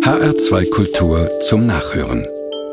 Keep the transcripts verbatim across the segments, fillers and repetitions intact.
H R zwei Kultur zum Nachhören.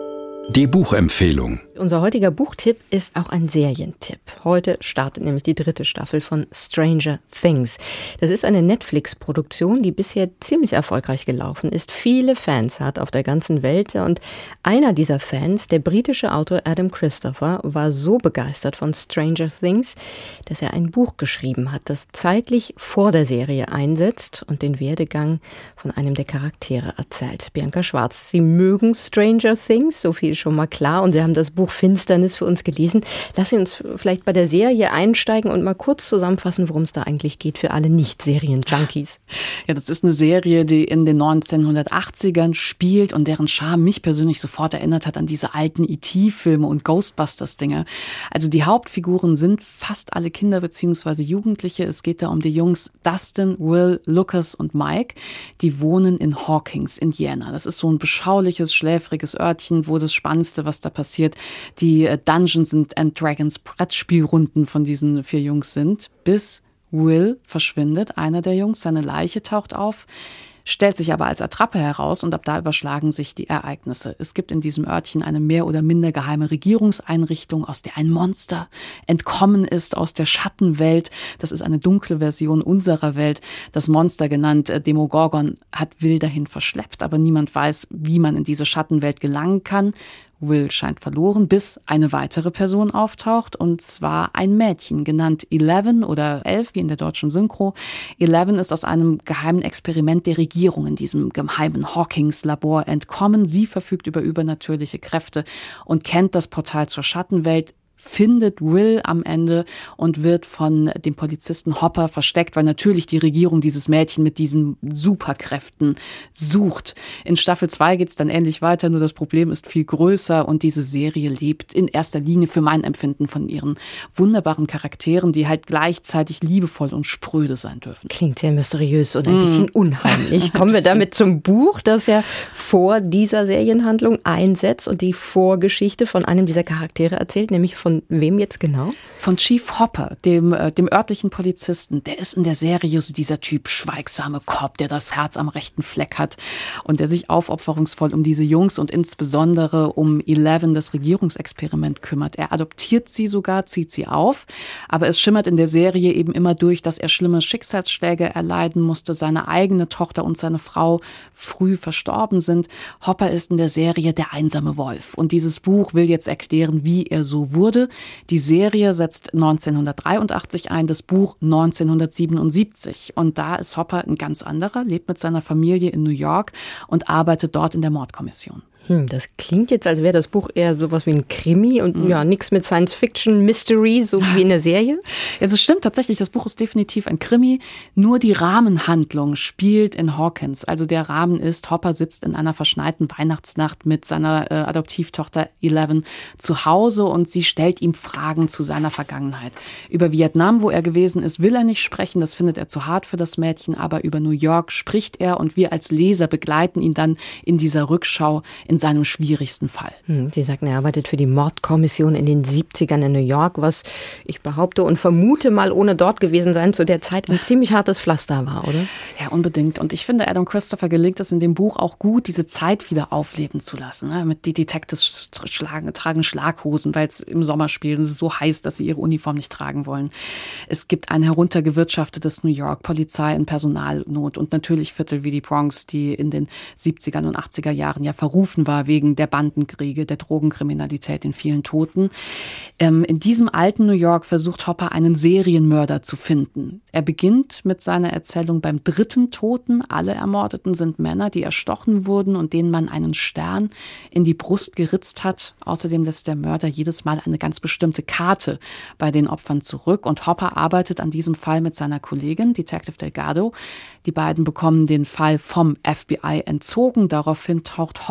Die Buchempfehlung. Unser heutiger Buchtipp ist auch ein Serientipp. Heute startet nämlich die dritte Staffel von Stranger Things. Das ist eine Netflix-Produktion, die bisher ziemlich erfolgreich gelaufen ist, viele Fans hat auf der ganzen Welt. Und einer dieser Fans, der britische Autor Adam Christopher, war so begeistert von Stranger Things, dass er ein Buch geschrieben hat, das zeitlich vor der Serie einsetzt und den Werdegang von einem der Charaktere erzählt. Bianca Schwarz, Sie mögen Stranger Things, so viel schon mal klar, und Sie haben das Buch Finsternis für uns gelesen. Lassen Sie uns vielleicht bei der Serie einsteigen und mal kurz zusammenfassen, worum es da eigentlich geht für alle Nicht-Serien-Junkies. Ja, das ist eine Serie, die in den neunzehnhundertachtzigern spielt und deren Charme mich persönlich sofort erinnert hat an diese alten E T-Filme und Ghostbusters-Dinge. Also die Hauptfiguren sind fast alle Kinder bzw. Jugendliche. Es geht da um die Jungs Dustin, Will, Lucas und Mike. Die wohnen in Hawkins, Indiana. Das ist so ein beschauliches, schläfriges Örtchen, wo das Spannendste, was da passiert, die Dungeons and Dragons Brettspielrunden von diesen vier Jungs sind, bis Will verschwindet, einer der Jungs, seine Leiche taucht auf, stellt sich aber als Attrappe heraus und ab da überschlagen sich die Ereignisse. Es gibt in diesem Örtchen eine mehr oder minder geheime Regierungseinrichtung, aus der ein Monster entkommen ist aus der Schattenwelt. Das ist eine dunkle Version unserer Welt. Das Monster, genannt Demogorgon, hat Will dahin verschleppt, aber niemand weiß, wie man in diese Schattenwelt gelangen kann. Will scheint verloren, bis eine weitere Person auftaucht, und zwar ein Mädchen, genannt Eleven oder Elf, wie in der deutschen Synchro. Eleven ist aus einem geheimen Experiment der Regierung in diesem geheimen Hawkins-Labor entkommen. Sie verfügt über übernatürliche Kräfte und kennt das Portal zur Schattenwelt, findet Will am Ende und wird von dem Polizisten Hopper versteckt, weil natürlich die Regierung dieses Mädchen mit diesen Superkräften sucht. In Staffel zwei geht's dann ähnlich weiter, nur das Problem ist viel größer und diese Serie lebt in erster Linie für mein Empfinden von ihren wunderbaren Charakteren, die halt gleichzeitig liebevoll und spröde sein dürfen. Klingt sehr mysteriös und ein mm. bisschen unheimlich. Kommen wir damit zum Buch, das ja vor dieser Serienhandlung einsetzt und die Vorgeschichte von einem dieser Charaktere erzählt, nämlich von Von wem jetzt genau? Von Chief Hopper, dem, äh, dem örtlichen Polizisten. Der ist in der Serie so dieser Typ schweigsame Cop, der das Herz am rechten Fleck hat und der sich aufopferungsvoll um diese Jungs und insbesondere um Eleven, das Regierungsexperiment, kümmert. Er adoptiert sie sogar, zieht sie auf, aber es schimmert in der Serie eben immer durch, dass er schlimme Schicksalsschläge erleiden musste, seine eigene Tochter und seine Frau früh verstorben sind. Hopper ist in der Serie der einsame Wolf und dieses Buch will jetzt erklären, wie er so wurde. Die Serie setzt neunzehnhundertdreiundachtzig ein, das Buch neunzehnhundertsiebenundsiebzig. Und da ist Hopper ein ganz anderer, lebt mit seiner Familie in New York und arbeitet dort in der Mordkommission. Hm, das klingt jetzt, als wäre das Buch eher sowas wie ein Krimi und mhm. ja, nichts mit Science-Fiction, Mystery, so wie in der Serie. Ja, das stimmt tatsächlich. Das Buch ist definitiv ein Krimi. Nur die Rahmenhandlung spielt in Hawkins. Also der Rahmen ist, Hopper sitzt in einer verschneiten Weihnachtsnacht mit seiner äh, Adoptivtochter Eleven zu Hause und sie stellt ihm Fragen zu seiner Vergangenheit. Über Vietnam, wo er gewesen ist, will er nicht sprechen. Das findet er zu hart für das Mädchen. Aber über New York spricht er und wir als Leser begleiten ihn dann in dieser Rückschau in seinem schwierigsten Fall. Sie sagten, er arbeitet für die Mordkommission in den siebzigern in New York, was ich behaupte und vermute mal, ohne dort gewesen sein, zu der Zeit ein ziemlich hartes Pflaster war, oder? Ja, unbedingt. Und ich finde, Adam Christopher gelingt es in dem Buch auch gut, diese Zeit wieder aufleben zu lassen. Die Detectives schlagen, tragen Schlaghosen, weil es im Sommer spielt. Es ist so heiß, dass sie ihre Uniform nicht tragen wollen. Es gibt ein heruntergewirtschaftetes New York, Polizei in Personalnot und natürlich Viertel wie die Bronx, die in den siebzigern und achtziger Jahren ja verrufen war wegen der Bandenkriege, der Drogenkriminalität, den vielen Toten. Ähm, in diesem alten New York versucht Hopper, einen Serienmörder zu finden. Er beginnt mit seiner Erzählung beim dritten Toten. Alle Ermordeten sind Männer, die erstochen wurden und denen man einen Stern in die Brust geritzt hat. Außerdem lässt der Mörder jedes Mal eine ganz bestimmte Karte bei den Opfern zurück. Und Hopper arbeitet an diesem Fall mit seiner Kollegin, Detective Delgado. Die beiden bekommen den Fall vom F B I entzogen. Daraufhin taucht Hopper ab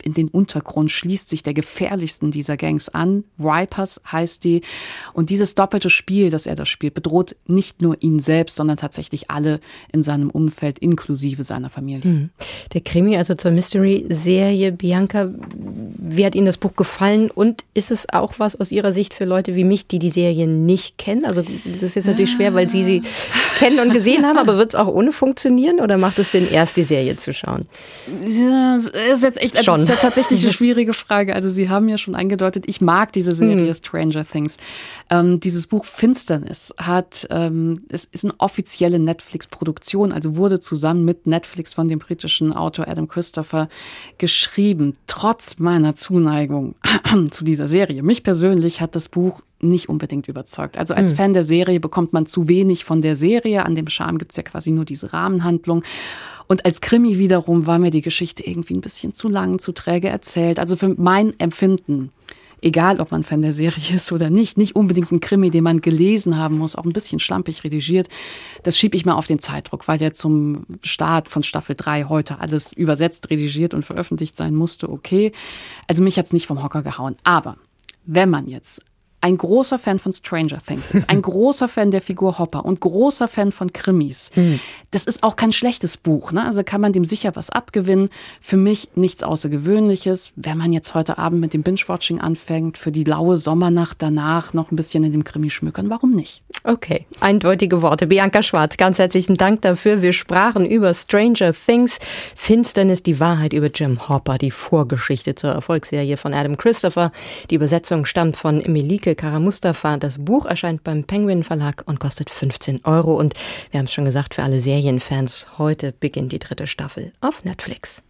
in den Untergrund, schließt sich der gefährlichsten dieser Gangs an. Vipers heißt die. Und dieses doppelte Spiel, das er da spielt, bedroht nicht nur ihn selbst, sondern tatsächlich alle in seinem Umfeld, inklusive seiner Familie. Mhm. Der Krimi, also zur Mystery-Serie. Bianca, wie hat Ihnen das Buch gefallen? Und ist es auch was aus Ihrer Sicht für Leute wie mich, die die Serie nicht kennen? Also das ist jetzt natürlich schwer, weil Sie sie kennen und gesehen haben, aber wird es auch ohne funktionieren oder macht es Sinn, erst die Serie zu schauen? Ja, das ist jetzt echt, also das ist ja tatsächlich eine schwierige Frage. Also Sie haben ja schon angedeutet, ich mag diese Serie hm. Stranger Things. Ähm, dieses Buch Finsternis hat, ähm, es ist eine offizielle Netflix-Produktion, also wurde zusammen mit Netflix von dem britischen Autor Adam Christopher geschrieben. Trotz meiner Zuneigung zu dieser Serie. Mich persönlich hat das Buch nicht unbedingt überzeugt. Also als mhm. Fan der Serie bekommt man zu wenig von der Serie. An dem Charme gibt es ja quasi nur diese Rahmenhandlung. Und als Krimi wiederum war mir die Geschichte irgendwie ein bisschen zu lang, zu träge erzählt. Also für mein Empfinden, egal ob man Fan der Serie ist oder nicht, nicht unbedingt ein Krimi, den man gelesen haben muss, auch ein bisschen schlampig redigiert. Das schiebe ich mal auf den Zeitdruck, weil ja zum Start von Staffel drei heute alles übersetzt, redigiert und veröffentlicht sein musste. Okay, also mich hat's nicht vom Hocker gehauen. Aber wenn man jetzt ein großer Fan von Stranger Things ist, ein großer Fan der Figur Hopper und großer Fan von Krimis. Mhm. Das ist auch kein schlechtes Buch, ne? Also kann man dem sicher was abgewinnen. Für mich nichts Außergewöhnliches. Wenn man jetzt heute Abend mit dem Binge-Watching anfängt, für die laue Sommernacht danach noch ein bisschen in dem Krimi schmückern, warum nicht? Okay, eindeutige Worte. Bianca Schwarz, ganz herzlichen Dank dafür. Wir sprachen über Stranger Things, Finsternis, die Wahrheit über Jim Hopper, die Vorgeschichte zur Erfolgsserie von Adam Christopher. Die Übersetzung stammt von Emilike Kara Mustafa. Das Buch erscheint beim Penguin Verlag und kostet fünfzehn Euro. Und wir haben es schon gesagt, für alle Serienfans, heute beginnt die dritte Staffel auf Netflix.